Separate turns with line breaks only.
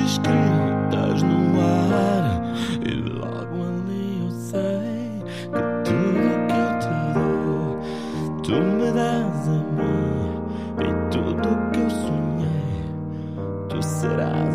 escritas no ar. E logo ali eu sei que tudo que eu te dou, tu me dás a mim. E tudo que eu sonhei, tu serás